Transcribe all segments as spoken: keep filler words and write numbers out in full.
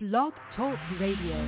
Blog Talk Radio.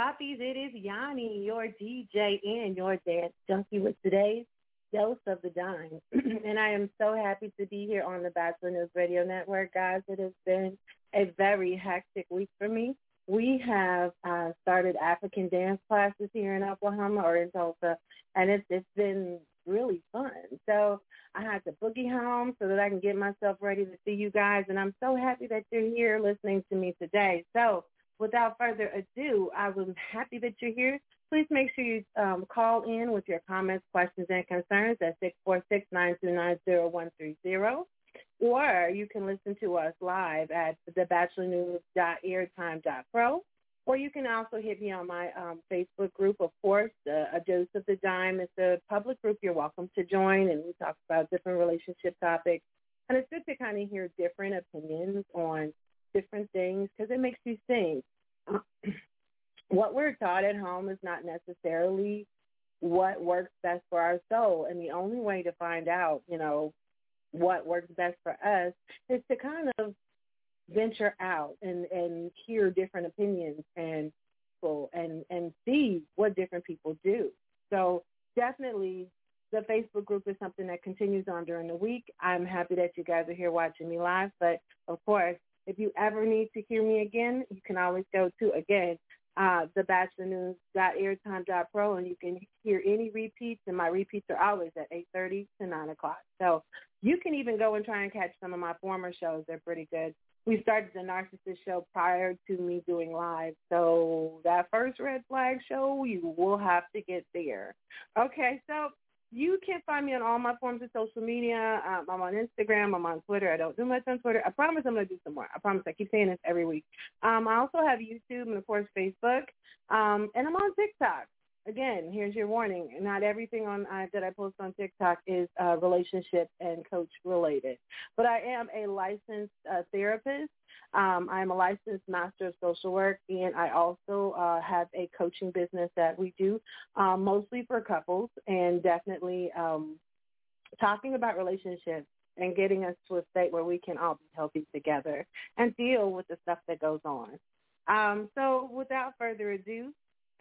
Joppies, it is Yanni, your D J and your dance junkie with today's dose of the dime. And I am so happy to be here on the Bachelor News Radio Network, guys. It has been a very hectic week for me. We have uh, started African dance classes here in Oklahoma or in Tulsa, and it's it's been really fun. So I had to boogie home so that I can get myself ready to see you guys, and I'm so happy that you're here listening to me today. So without further ado, I was happy that you're here. Please make sure you um, call in with your comments, questions, and concerns at six four six, nine two nine, zero one three zero. Or you can listen to us live at the bachelor news dot airtime dot pro. Or you can also hit me on my um, Facebook group, of course, uh, A Dose of the Dime. It's a public group. You're welcome to join, and we talk about different relationship topics. And it's good to kind of hear different opinions on different things because it makes you think. What we're taught at home is not necessarily what works best for our soul. And the only way to find out, you know, what works best for us is to kind of venture out and, and hear different opinions and and and see what different people do. So definitely the Facebook group is something that continues on during the week. I'm happy that you guys are here watching me live. But, of course, if you ever need to hear me again, you can always go to, again, uh, the bachelor news dot airtime dot pro, and you can hear any repeats, and my repeats are always at eight thirty to nine o'clock. So you can even go and try and catch some of my former shows. They're pretty good. We started the Narcissist show prior to me doing live. So that first Red Flag show, you will have to get there. Okay, so you can find me on all my forms of social media. Um, I'm on Instagram. I'm on Twitter. I don't do much on Twitter. I promise I'm going to do some more. I promise. I keep saying this every week. Um, I also have YouTube and, of course, Facebook. Um, and I'm on TikTok. Again, here's your warning. Not everything on uh, that I post on TikTok is uh, relationship and coach related. But I am a licensed uh, therapist. Um, I am a licensed master of social work, and I also uh, have a coaching business that we do um, mostly for couples, and definitely um, talking about relationships and getting us to a state where we can all be healthy together and deal with the stuff that goes on. Um, so without further ado,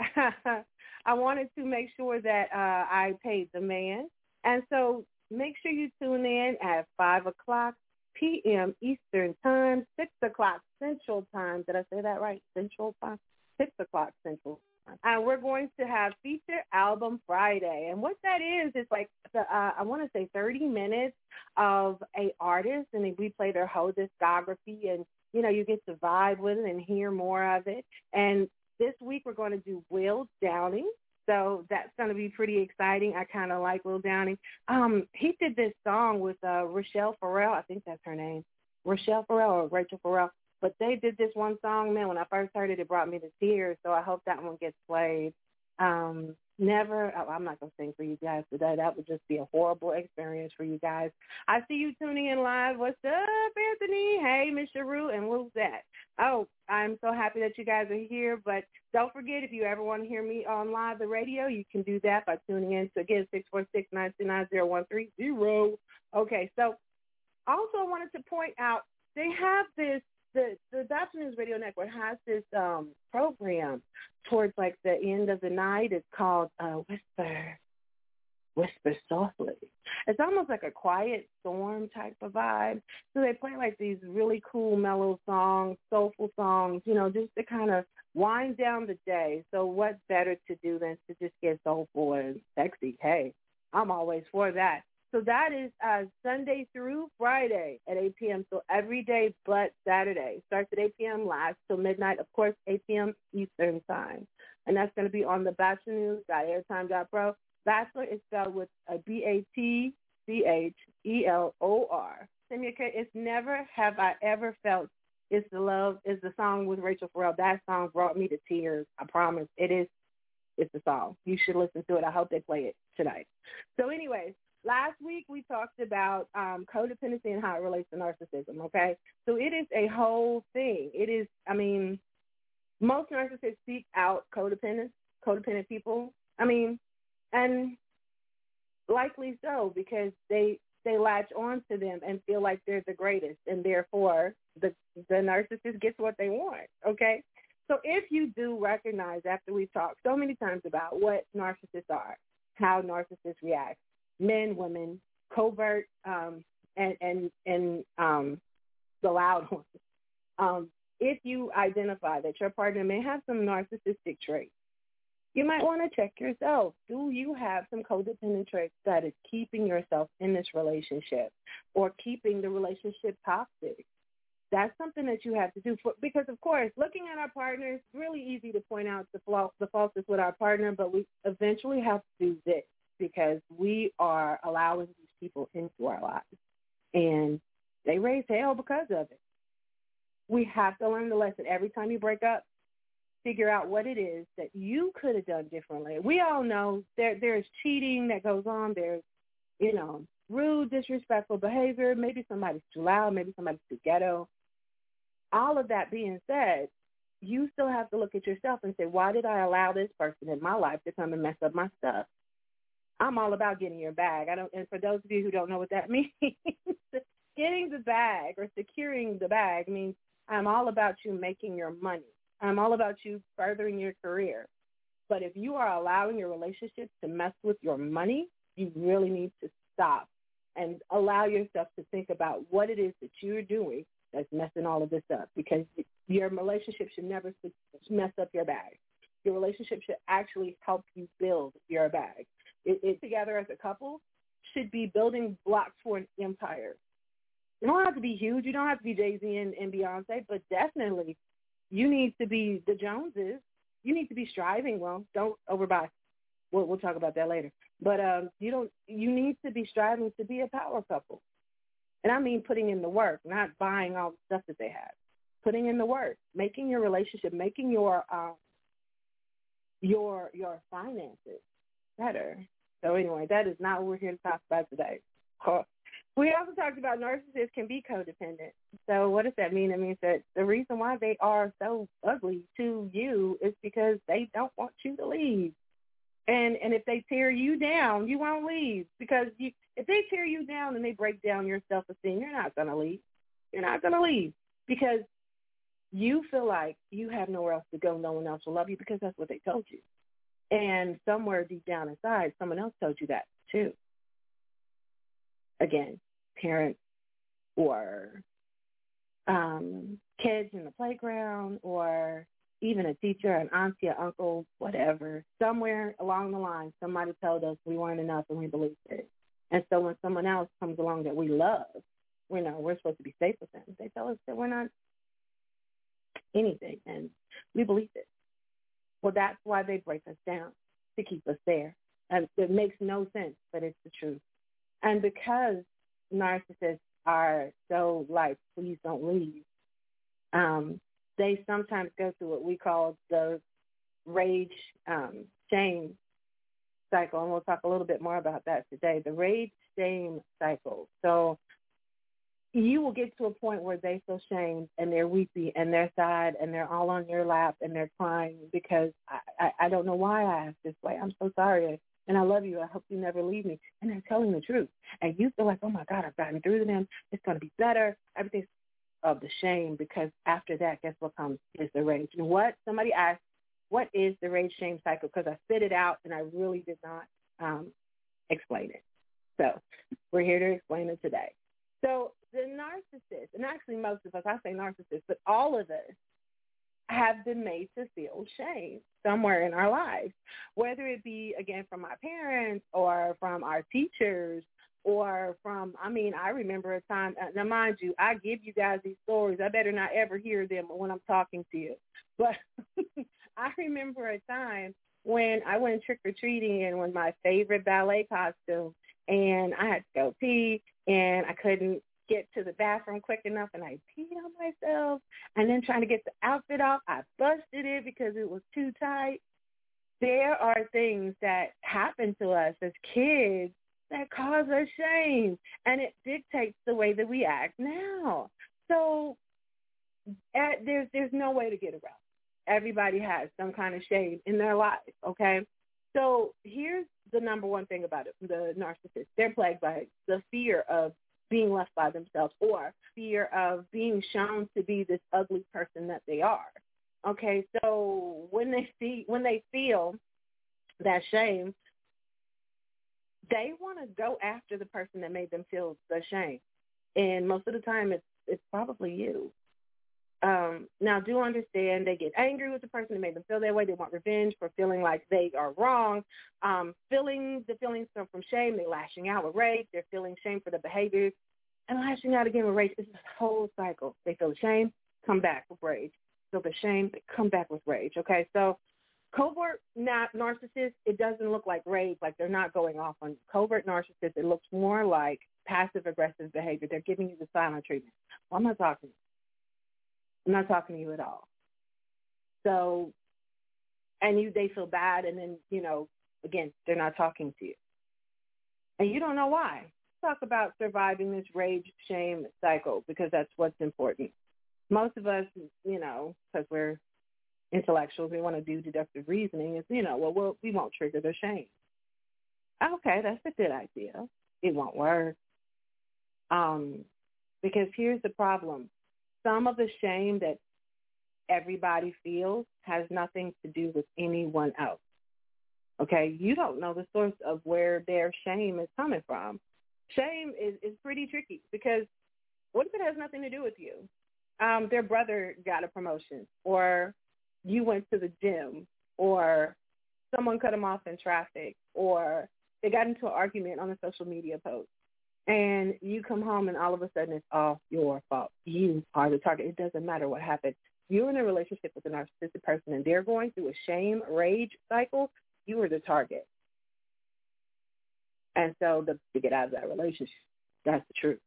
I wanted to make sure that uh, I paid the man. And so make sure you tune in at five o'clock p.m. Eastern Time, six o'clock Central Time. Did I say that right? Central Time? six o'clock Central Time. And we're going to have Feature Album Friday. And what that is, is like, the, uh, I want to say thirty minutes of a artist, and we play their whole discography, and, you know, you get to vibe with it and hear more of it. And this week we're going to do Will Downing. So that's going to be pretty exciting. I kind of like Will Downing. Um, he did this song with uh, Rochelle Farrell. I think that's her name. Rochelle Farrell or Rachel Farrell. But they did this one song, man, when I first heard it, it brought me to tears. So I hope that one gets played. Um, never, oh, I'm not going to sing for you guys today. That would just be a horrible experience for you guys. I see you tuning in live. What's up, Anthony? Hey, Miss Sharu, and who's that? Oh, I'm so happy that you guys are here. But don't forget, if you ever want to hear me on live the radio, you can do that by tuning in to, again, six four six, nine two nine, zero one three zero. Okay, so also I wanted to point out, they have this, the, the Bachelor News Radio Network has this um, program towards, like, the end of the night. It's called uh, Whisper, Whisper Softly. It's almost like a quiet storm type of vibe. So they play, like, these really cool, mellow songs, soulful songs, you know, just to kind of wind down the day. So what better to do than to just get soulful and sexy? Hey, I'm always for that. So that is uh, Sunday through Friday at eight p.m. So every day but Saturday. Starts at eight p.m., lasts till midnight, of course, eight p.m. Eastern Time. And that's going to be on the bachelor news dot airtime dot pro. Bachelor is spelled with a B A T C H E L O R. It's Never Have I Ever Felt. It's the Love is the song with Rachel Farrell. That song brought me to tears. I promise. It is. It's the song. You should listen to it. I hope they play it tonight. So anyways, last week we talked about um, codependency and how it relates to narcissism, okay? So it is a whole thing. It is, I mean, most narcissists seek out codependent, codependent people. I mean, and likely so, because they they latch on to them and feel like they're the greatest, and therefore the the narcissist gets what they want, okay? So if you do recognize, after we've talked so many times about what narcissists are, how narcissists react, men, women, covert, um, and, and, and um, the loud ones, um, if you identify that your partner may have some narcissistic traits, you might want to check yourself. Do you have some codependent traits that is keeping yourself in this relationship or keeping the relationship toxic? That's something that you have to do for, because, of course, looking at our partner, it's really easy to point out the flaw, the faults with our partner, but we eventually have to do this because we are allowing these people into our lives, and they raise hell because of it. We have to learn the lesson. Every time you break up, figure out what it is that you could have done differently. We all know there there's cheating that goes on. There's, you know, rude, disrespectful behavior. Maybe somebody's too loud. Maybe somebody's too ghetto. All of that being said, you still have to look at yourself and say, why did I allow this person in my life to come and mess up my stuff? I'm all about getting your bag. I don't, and for those of you who don't know what that means, getting the bag or securing the bag means I'm all about you making your money. I'm all about you furthering your career. But if you are allowing your relationship to mess with your money, you really need to stop and allow yourself to think about what it is that you're doing that's messing all of this up, because your relationship should never mess up your bag. Your relationship should actually help you build your bag. It, it together as a couple should be building blocks for an empire. You don't have to be huge. You don't have to be Jay-Z and, and Beyonce, but definitely you need to be the Joneses. You need to be striving. Well, don't overbuy. We'll, we'll talk about that later. But um, you don't. You need to be striving to be a power couple. And I mean putting in the work, not buying all the stuff that they have. Putting in the work, making your relationship, making your um, your your finances better. So anyway, that is not what we're here to talk about today. We also talked about narcissists can be codependent. So what does that mean? It means that the reason why they are so ugly to you is because they don't want you to leave. And and if they tear you down, you won't leave, because you, if they tear you down and they break down your self-esteem, you're not going to leave. You're not going to leave because you feel like you have nowhere else to go. No one else will love you because that's what they told you. And somewhere deep down inside, someone else told you that too. Again, parents or um, kids in the playground or even a teacher, an auntie, an uncle, whatever. Somewhere along the line, somebody told us we weren't enough and we believed it. And so when someone else comes along that we love, we know we're supposed to be safe with them. They tell us that we're not anything, and we believe it. Well, that's why they break us down, to keep us there. And it makes no sense, but it's the truth. And because narcissists are so like, please don't leave, um, they sometimes go through what we call the rage um, shame cycle, and we'll talk a little bit more about that today, the rage shame cycle. So you will get to a point where they feel shamed and they're weepy and they're sad and they're all on your lap and they're crying because I, I, I don't know why I act this way. I'm so sorry. And I love you. I hope you never leave me. And they're telling the truth. And you feel like, oh, my God, I've gotten through to them. It's going to be better. Everything's of the shame, because after that, guess what comes is the rage. And what somebody asked, what is the rage shame cycle? Because I spit it out and I really did not um, explain it. So we're here to explain it today. So the narcissist, and actually most of us, I say narcissists, but all of us have been made to feel shame somewhere in our lives, whether it be, again, from our parents or from our teachers or from, I mean, I remember a time, now mind you, I give you guys these stories. I better not ever hear them when I'm talking to you. But I remember a time when I went trick-or-treating in with my favorite ballet costume, and I had to go pee, and I couldn't get to the bathroom quick enough, and I peed on myself. And then trying to get the outfit off, I busted it because it was too tight. There are things that happen to us as kids that cause us shame, and it dictates the way that we act now. So at, there's there's no way to get around. Everybody has some kind of shame in their life, okay? So here's the number one thing about it, the narcissist. They're plagued by the fear of being left by themselves or fear of being shown to be this ugly person that they are. Okay, so when they see when they feel that shame, they want to go after the person that made them feel the shame, and most of the time, it's it's probably you. Um, now, do understand they get angry with the person that made them feel that way. They want revenge for feeling like they are wrong. Um, feeling the feelings come from shame. They're lashing out with rage. They're feeling shame for the behaviors and lashing out again with rage. It's this whole cycle. They feel shame, come back with rage. Feel the shame, they come back with rage. Okay, so covert na- narcissists, it doesn't look like rage, like they're not going off on you. Covert narcissists, it looks more like passive-aggressive behavior. They're giving you the silent treatment. Well, I'm not talking to you. I'm not talking to you at all. So, and you, they feel bad, and then, you know, again, they're not talking to you. And you don't know why. Talk about surviving this rage, shame cycle, because that's what's important. Most of us, you know, because we're intellectuals, we want to do deductive reasoning, is, you know, well, we'll we won't trigger their shame. Okay, that's a good idea. It won't work. Um, because here's the problem. Some of the shame that everybody feels has nothing to do with anyone else. Okay, you don't know the source of where their shame is coming from. Shame is, is pretty tricky because what if it has nothing to do with you? Um, their brother got a promotion, or you went to the gym, or someone cut them off in traffic, or they got into an argument on a social media post, and you come home and all of a sudden it's all your fault. You are the target. It doesn't matter what happened. You're in a relationship with a narcissistic person and they're going through a shame, rage cycle. You are the target. And so the, to get out of that relationship, that's the truth.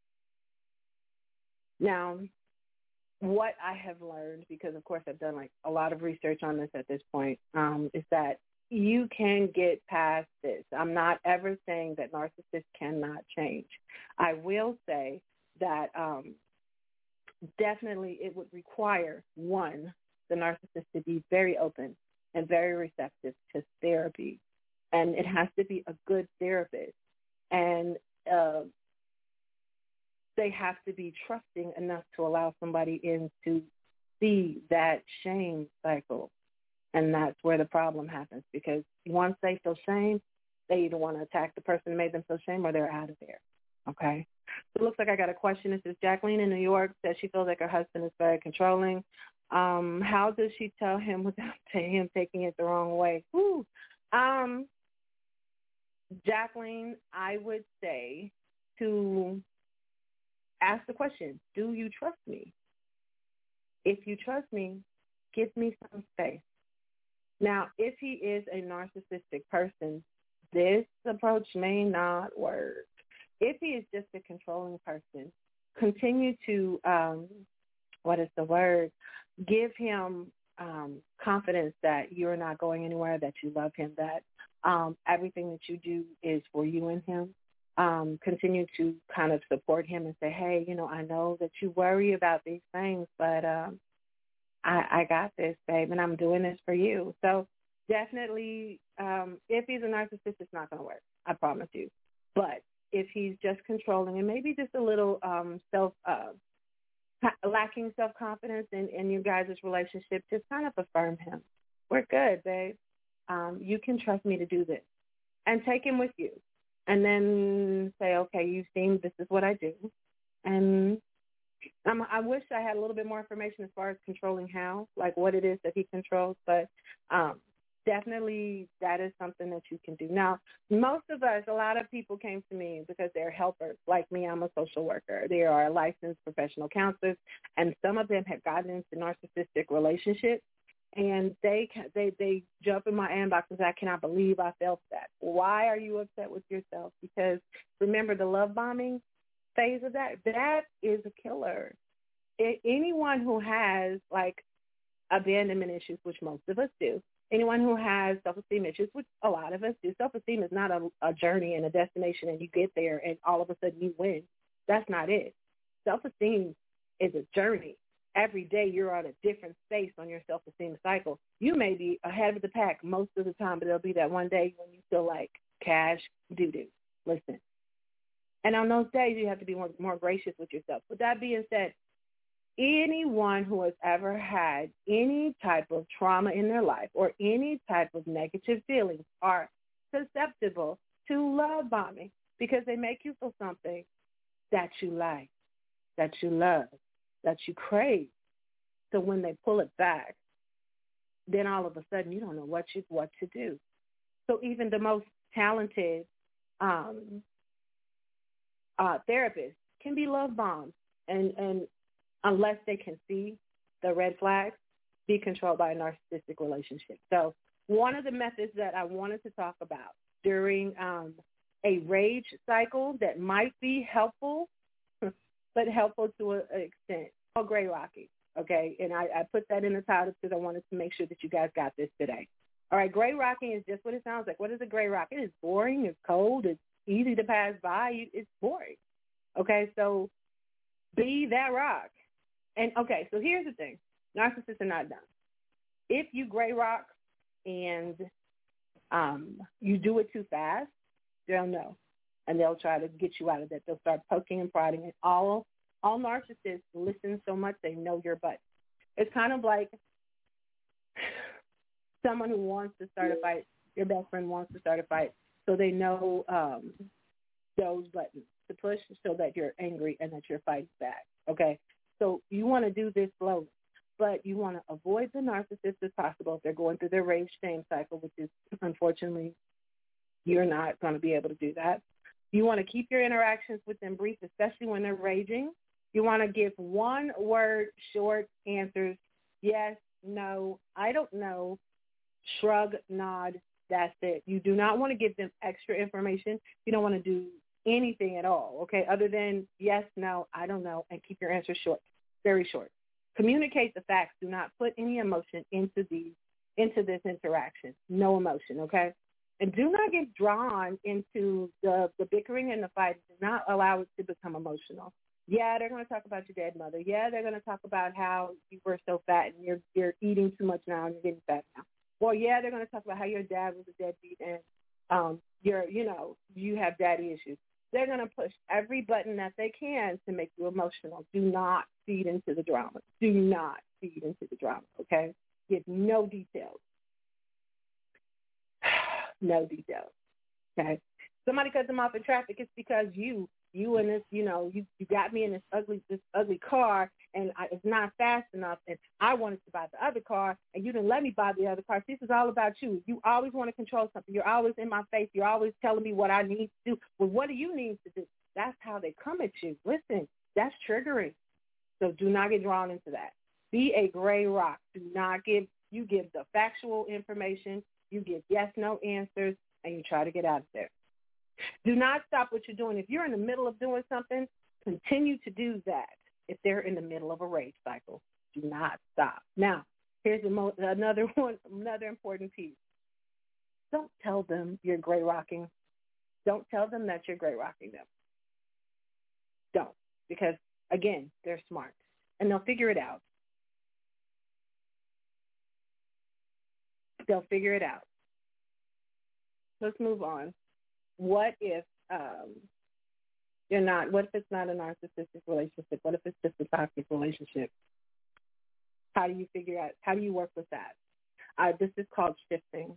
Now, what I have learned, because of course I've done like a lot of research on this at this point, um, is that you can get past this. I'm not ever saying that narcissists cannot change. I will say that um, definitely it would require, one, the narcissist to be very open and very receptive to therapy. And it has to be a good therapist. And uh, they have to be trusting enough to allow somebody in to see that shame cycle. And that's where the problem happens, because once they feel shame, they either want to attack the person who made them feel shame or they're out of there. Okay? So it looks like I got a question. This is Jacqueline in New York. Says she feels like her husband is very controlling. Um, how does she tell him without him taking it the wrong way? Whew. Um, Jacqueline, I would say to ask the question, do you trust me? If you trust me, give me some space. Now, if he is a narcissistic person, this approach may not work. If he is just a controlling person, continue to, um, what is the word, give him um, confidence that you're not going anywhere, that you love him, that um, everything that you do is for you and him. Um, continue to kind of support him and say, hey, you know, I know that you worry about these things, but um, I, I got this, babe, and I'm doing this for you. So definitely, um, if he's a narcissist, it's not going to work. I promise you. But if he's just controlling and maybe just a little um, self, uh, lacking self-confidence in, in you guys' relationship, just kind of affirm him. We're good, babe. Um, you can trust me to do this. And take him with you. And then say, okay, you've seen this is what I do. And Um, I wish I had a little bit more information as far as controlling how, like what it is that he controls, but um, definitely that is something that you can do. Now, most of us, a lot of people came to me because they're helpers. Like me, I'm a social worker. They are licensed professional counselors, and some of them have gotten into narcissistic relationships, and they they they jump in my inbox and say, I cannot believe I felt that. Why are you upset with yourself? Because remember the love bombing phase of that, that is a killer. It, anyone who has like abandonment issues, which most of us do, anyone who has self-esteem issues, which a lot of us do, self-esteem is not a, a journey and a destination and you get there and all of a sudden you win. That's not it. Self-esteem is a journey. Every day you're on a different space on your self-esteem cycle. You may be ahead of the pack most of the time, but there'll be that one day when you feel like cash doo-doo. Listen. And on those days, you have to be more, more gracious with yourself. With that being said, anyone who has ever had any type of trauma in their life or any type of negative feelings are susceptible to love bombing because they make you feel something that you like, that you love, that you crave. So when they pull it back, then all of a sudden you don't know what you what to do. So even the most talented um, uh, therapists can be love bombed, and, and unless they can see the red flags, be controlled by a narcissistic relationship. So one of the methods that I wanted to talk about during um, a rage cycle that might be helpful, but helpful to an extent, called gray rocking, okay? And I, I put that in the title because I wanted to make sure that you guys got this today. All right, gray rocking is just what it sounds like. What is a gray rock? It is boring, it's cold, it's easy to pass by, it's boring, okay? So be that rock. And, okay, so here's the thing. Narcissists are not dumb. If you gray rock and um, you do it too fast, they'll know, and they'll try to get you out of that. They'll start poking and prodding. And all all narcissists listen so much they know your butt. It's kind of like someone who wants to start a fight. Your best friend wants to start a fight, so they know um, those buttons to push so that you're angry and that you're fighting back. Okay, so you want to do this slowly, but you want to avoid the narcissist as possible if they're going through their rage shame cycle, which is unfortunately you're not going to be able to do that. You want to keep your interactions with them brief, especially when they're raging. You want to give one-word short answers, yes, no, I don't know, shrug, nod, that's it. You do not want to give them extra information. You don't want to do anything at all, okay, other than yes, no, I don't know, and keep your answers short, very short. Communicate the facts. Do not put any emotion into these, into this interaction. No emotion, okay? And do not get drawn into the, the bickering and the fight. Do not allow it to become emotional. Yeah, they're going to talk about your dead mother. Yeah, they're going to talk about how you were so fat and you're you're eating too much now and you're getting fat now. Well, yeah, they're going to talk about how your dad was a deadbeat and um, you're, you know, you have daddy issues. They're going to push every button that they can to make you emotional. Do not feed into the drama. Do not feed into the drama, okay? Give no details. No details, okay? Somebody cuts them off in traffic, it's because you, you and this, you know, you, you got me in this ugly, this ugly car, and I, it's not fast enough, and I wanted to buy the other car, and you didn't let me buy the other car. This is all about you. You always want to control something. You're always in my face. You're always telling me what I need to do. Well, what do you need to do? That's how they come at you. Listen, that's triggering. So do not get drawn into that. Be a gray rock. Do not give, you give the factual information. You give yes, no answers, and you try to get out of there. Do not stop what you're doing. If you're in the middle of doing something, continue to do that. If they're in the middle of a rage cycle, do not stop. Now, here's a mo- another one, another important piece. Don't tell them you're gray rocking. Don't tell them that you're gray rocking them. Don't, because again, they're smart and they'll figure it out. They'll figure it out. Let's move on. What if um, you're not, what if it's not a narcissistic relationship? What if it's just a toxic relationship? How do you figure out, how do you work with that? Uh, this is called shifting.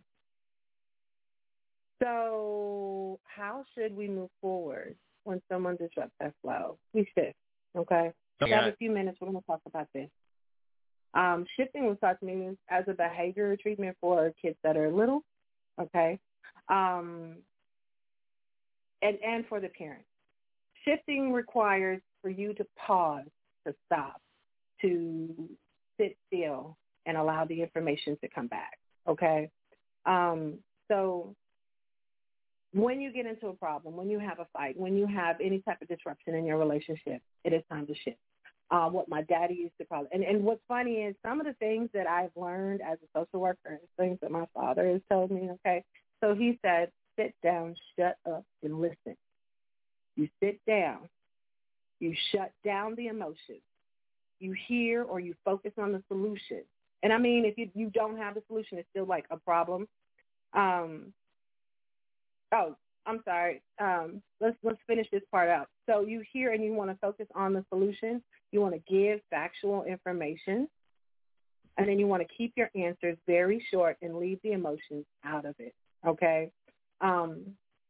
So how should we move forward when someone disrupts that flow? We shift, okay? We have a few minutes. We're going to talk about this. Um, shifting was taught to me as a behavior treatment for kids that are little, okay, um, and, and for the parents. Shifting requires for you to pause, to stop, to sit still, and allow the information to come back, okay? Um, so when you get into a problem, when you have a fight, when you have any type of disruption in your relationship, it is time to shift. Uh, what my daddy used to call it. And, and what's funny is some of the things that I've learned as a social worker is things that my father has told me, okay? So he said, sit down, shut up, and listen. You sit down. You shut down the emotions. You hear or you focus on the solution. And I mean, if you, you don't have the solution, it's still like a problem. Um, oh, I'm sorry. Um, let's let's finish this part out. So you hear and you want to focus on the solution. You want to give factual information, and then you want to keep your answers very short and leave the emotions out of it. Okay. Um,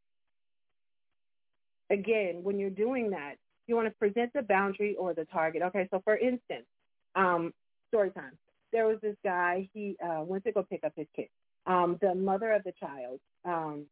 again, when you're doing that, you want to present the boundary or the target. Okay. So for instance, um, story time. There was this guy. He uh, went to go pick up his kid. Um, the mother of the child um,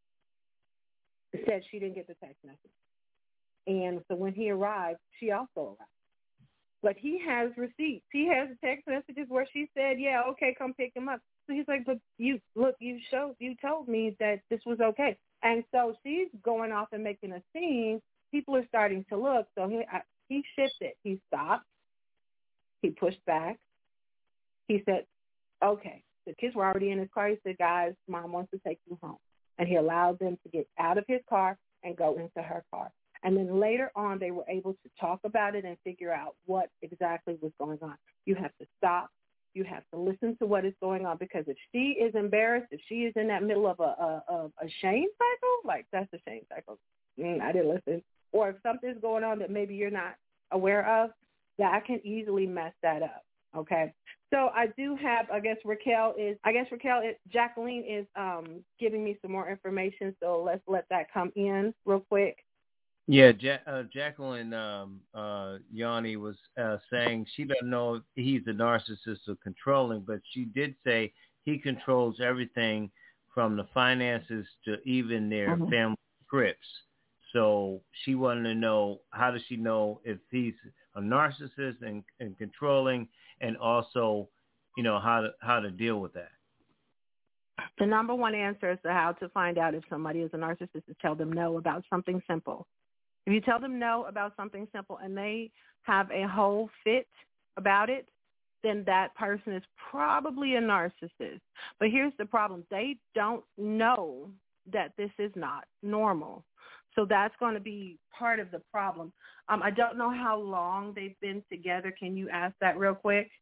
said she didn't get the text message. And so when he arrived, she also arrived. But he has receipts. He has text messages where she said, yeah, okay, come pick him up. So he's like, but you, look, you showed, you told me that this was okay. And so she's going off and making a scene. People are starting to look. So he, I, he shifted. He stopped. He pushed back. He said, okay. The kids were already in his car. He said, guys, mom wants to take you home. And he allowed them to get out of his car and go into her car. And then later on, they were able to talk about it and figure out what exactly was going on. You have to stop. You have to listen to what is going on, because if she is embarrassed, if she is in that middle of a, a, a, a shame cycle, like that's a shame cycle. Mm, I didn't listen. Or if something's going on that maybe you're not aware of, that can easily mess that up. Okay. So I do have, I guess Raquel is, I guess Raquel, is, Jacqueline is um, giving me some more information. So let's let that come in real quick. Yeah, ja- uh, Jacqueline um, uh, Yanni was uh, saying she doesn't know if he's a narcissist or controlling, but she did say he controls everything from the finances to even their mm-hmm. family trips. So she wanted to know, how does she know if he's a narcissist and, and controlling, and also, you know, how to, how to deal with that? The number one answer as to how to find out if somebody is a narcissist is tell them no about something simple. If you tell them no about something simple and they have a whole fit about it, then that person is probably a narcissist. But here's the problem. They don't know that this is not normal. So that's going to be part of the problem. Um, I don't know how long they've been together. Can you ask that real quick?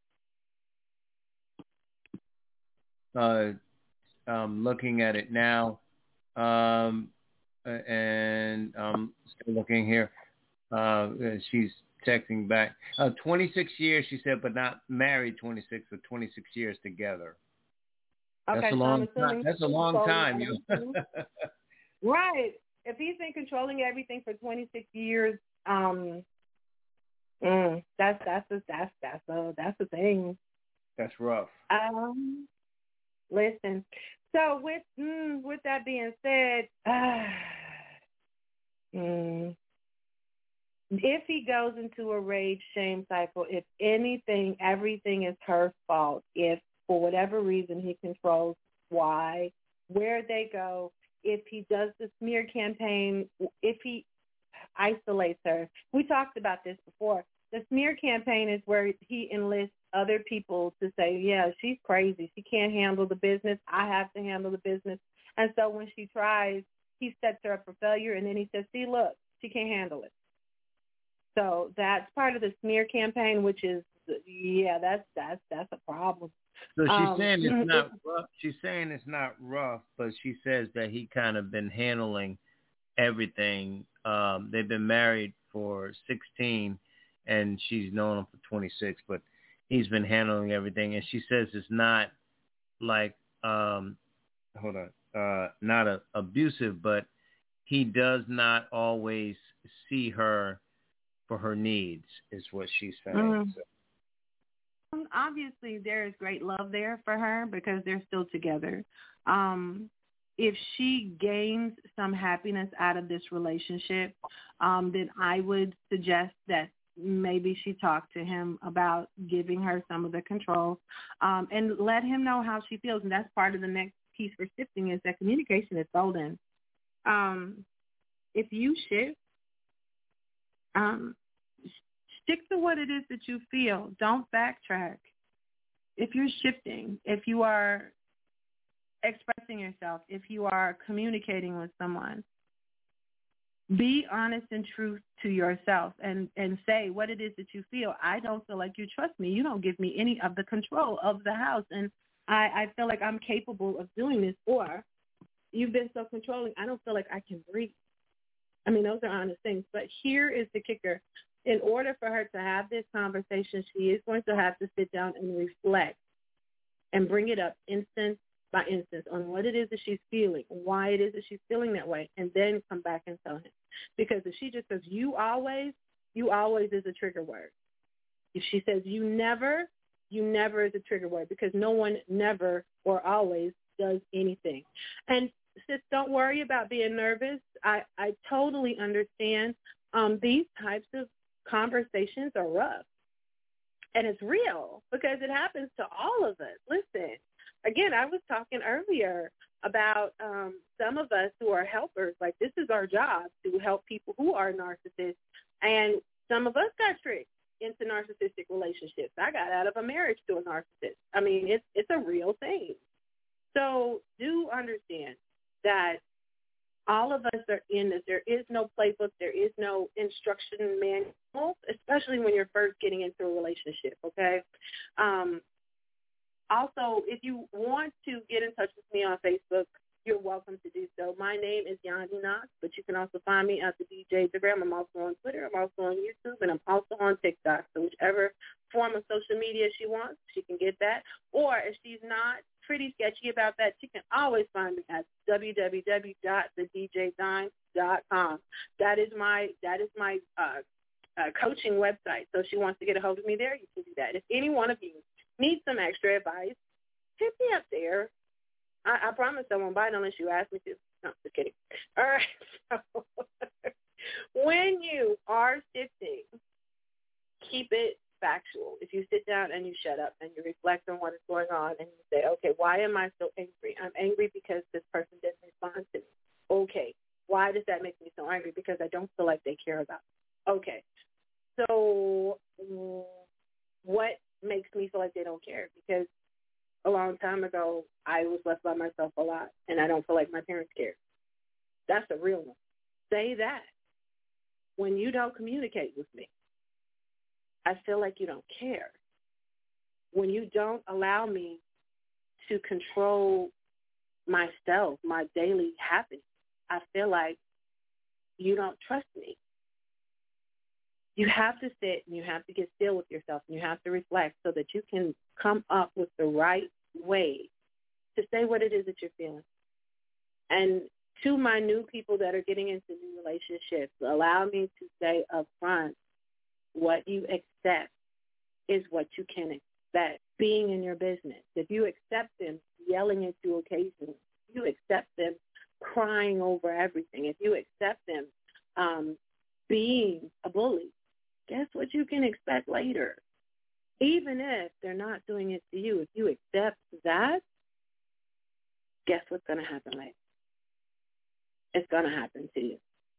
Uh, I'm looking at it now. Um, and I'm still looking here. Uh, she's texting back. Uh, twenty-six years, she said, but not married twenty-six, but twenty-six years together. Okay, that's a so long I'm time. That's a long time. You right. If he's been controlling everything for twenty-six years, um, mm, that's that's a, that's that's a that's a thing. That's rough. Um, listen. So with mm, with that being said, uh, mm, if he goes into a rage shame cycle, if anything, everything is her fault. If for whatever reason he controls why, where they go, if he does the smear campaign, if he isolates her. We talked about this before. The smear campaign is where he enlists other people to say, yeah, she's crazy. She can't handle the business. I have to handle the business. And so when she tries, he sets her up for failure, and then he says, see, look, she can't handle it. So that's part of the smear campaign, which is, yeah, that's that's that's a problem. So she's um, saying it's not rough. She's saying it's not rough, but she says that he kind of been handling everything. Um, they've been married for sixteen, and she's known him for twenty-six, but he's been handling everything. And she says it's not like, um, hold on, uh, not a, abusive, but he does not always see her for her needs, is what she's saying. Mm-hmm. So. Obviously, there is great love there for her because they're still together. Um, if she gains some happiness out of this relationship, um, then I would suggest that maybe she talk to him about giving her some of the control, um, and let him know how she feels. And that's part of the next piece for shifting, is that communication is golden. Um, if you shift, um, stick to what it is that you feel. Don't backtrack. If you're shifting, if you are expressing yourself, if you are communicating with someone, be honest and true to yourself and, and say what it is that you feel. I don't feel like you trust me. You don't give me any of the control of the house, and I, I feel like I'm capable of doing this. Or you've been so controlling. I don't feel like I can breathe. I mean, those are honest things. But here is the kicker. In order for her to have this conversation, she is going to have to sit down and reflect and bring it up instance by instance on what it is that she's feeling, why it is that she's feeling that way, and then come back and tell him. Because if she just says, you always, you always is a trigger word. If she says, you never, you never is a trigger word, because no one never or always does anything. And sis, don't worry about being nervous. I, I totally understand. Um, these types of conversations are rough. And it's real because it happens to all of us. Listen, again, I was talking earlier about um, some of us who are helpers. Like, this is our job to help people who are narcissists. And some of us got tricked into narcissistic relationships. I got out of a marriage to a narcissist. I mean, it's it's a real thing. So do understand that all of us are in this. There is no playbook. There is no instruction manual, especially when you're first getting into a relationship, okay? Um, also, if you want to get in touch with me on Facebook, you're welcome to do so. My name is Yanni Knox, but you can also find me at the D J Instagram. I'm also on Twitter. I'm also on YouTube, and I'm also on TikTok. So whichever form of social media she wants, she can get that. Or if she's not pretty sketchy about that, she can always find me at w w w dot the d j dime dot com. That is my that is my uh, uh, coaching website. So if she wants to get a hold of me there, you can do that. If any one of you needs some extra advice, hit me up there. I, I promise I won't bite unless you ask me to. No, just kidding. All right. So when you are shifting, keep it factual. If you sit down and you shut up and you reflect on what is going on and you say, okay, why am I so angry? I'm angry because this person didn't respond to me. Okay, why does that make me so angry? Because I don't feel like they care about me. Okay, so what makes me feel like they don't care? Because a long time ago, I was left by myself a lot, and I don't feel like my parents care. That's a real one. Say that. When you don't communicate with me, I feel like you don't care. When you don't allow me to control myself, my daily happiness, I feel like you don't trust me. You have to sit and you have to get still with yourself and you have to reflect so that you can come up with the right way to say what it is that you're feeling. And to my new people that are getting into new relationships, allow me to say up front, what you accept is what you can expect being in your business. If you accept them yelling at you occasionally, if you accept them crying over everything, if you accept them um, being a bully, guess what you can expect later? Even if they're not doing it to you, if you accept that, guess what's going to happen later? It's going to happen to you.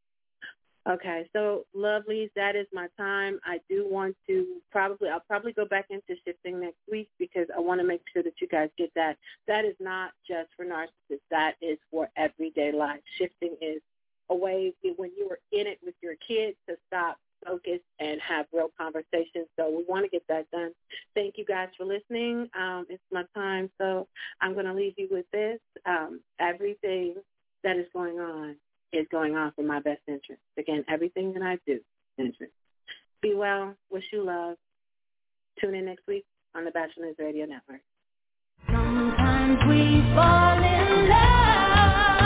Okay, so lovelies, that is my time. I do want to probably, I'll probably go back into shifting next week because I want to make sure that you guys get that. That is not just for narcissists. That is for everyday life. Shifting is a way when you are in it with your kids to stop, focus, and have real conversations. So we want to get that done. Thank you guys for listening. Um, it's my time, so I'm going to leave you with this. Um, everything that is going on is going on for my best interest. Again, everything that I do, interest. Be well. Wish you love. Tune in next week on the Bachelor's Radio Network. Sometimes we fall in love.